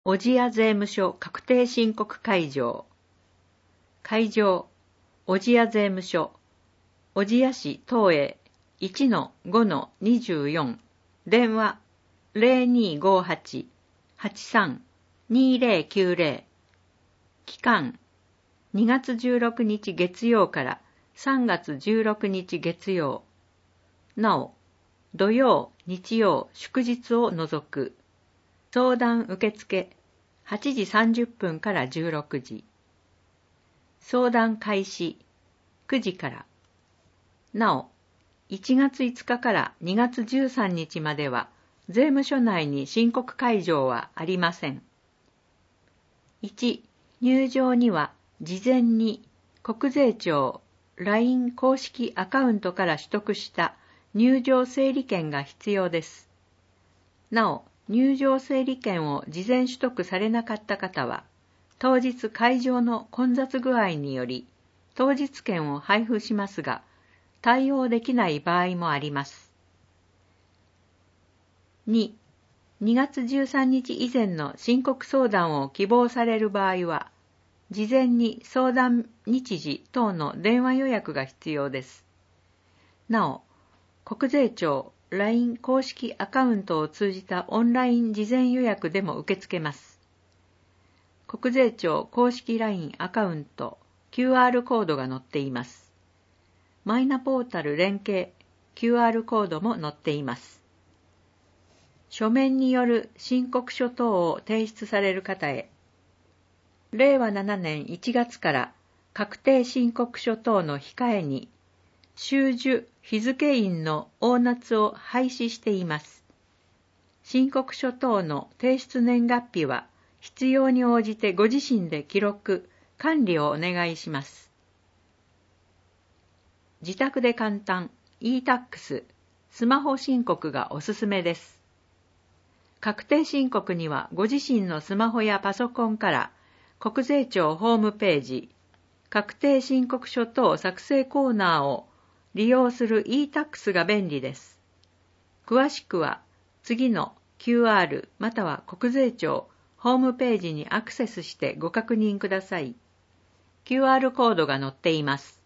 小千谷税務署確定申告会場。会場、小千谷税務署、小千谷市東営 1-5-24、電話 0258-83-2090、期間、2月16日月曜から3月16日月曜。なお、土曜、日曜、祝日を除く。相談受付8時30分から16時。相談開始9時から。なお、1月5日から2月13日までは税務署内に申告会場はありません。1、入場には事前に国税庁 LINE 公式アカウントから取得した入場整理券が必要です。なお、入場整理券を事前取得されなかった方は、当日会場の混雑具合により、当日券を配布しますが、対応できない場合もあります。2、2月13日以前の申告相談を希望される場合は、事前に相談日時等の電話予約が必要です。なお、国税庁LINE 公式アカウントを通じたオンライン事前予約でも受け付けます。国税庁公式 LINE アカウント QR コードが載っています。マイナポータル連携 QR コードも載っています。書面による申告書等を提出される方へ、令和7年1月から確定申告書等の控えに収受日付印の大捺を廃止しています。申告書等の提出年月日は必要に応じてご自身で記録、管理をお願いします。自宅で簡単 e-tax スマホ申告がおすすめです。確定申告にはご自身のスマホやパソコンから国税庁ホームページ、確定申告書等作成コーナーを利用する e-tax が便利です。詳しくは次の QR または国税庁ホームページにアクセスしてご確認ください。QR コードが載っています。